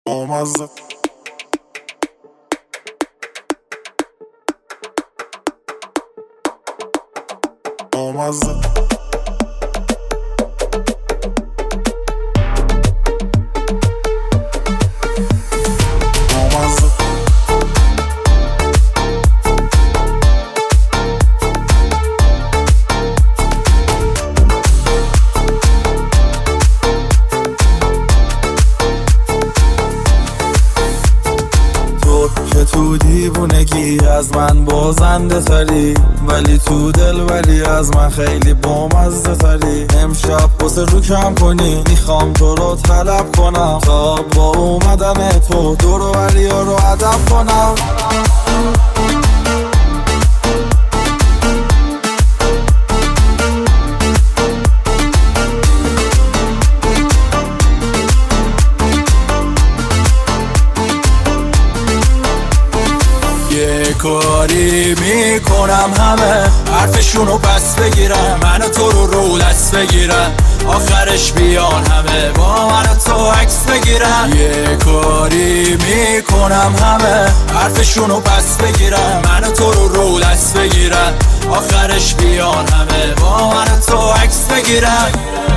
بامزه بامزه که تو دیوونگی از من بازنده تری، ولی تو دل ولی از من خیلی بامزه تری. امشب واسه رو کم کنی، میخوام تو رو طلب کنم تا با اومدن تو دور و ولی ها رو ادب کنم. یه کاری میکنم همه حرفشونو پس بگیرم، من و تو رو دست بگیرم، آخرش بیان همه با من و تو عکس بگیرم. یه کاری میکنم همه حرفشونو پس بگیرم، من و تو رو دست بگیرم، آخرش بیان همه با من و تو عکس بگیرم.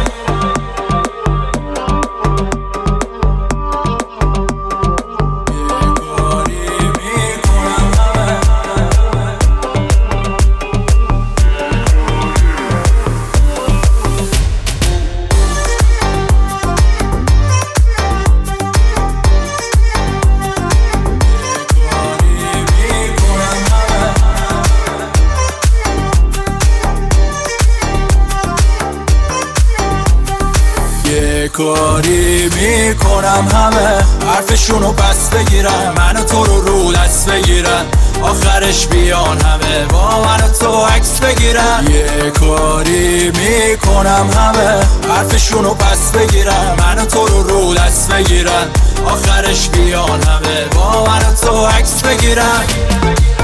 یه کاری میکنم همه حرفشونو پس بگیرم، من و تو رو دست بگیرم، آخرش بیان همه با من و تو عکس بگیرم. یه کاری میکنم همه حرفشونو پس بگیرم، من و تو رو دست بگیرم، آخرش بیان همه با من و تو عکس بگیرم.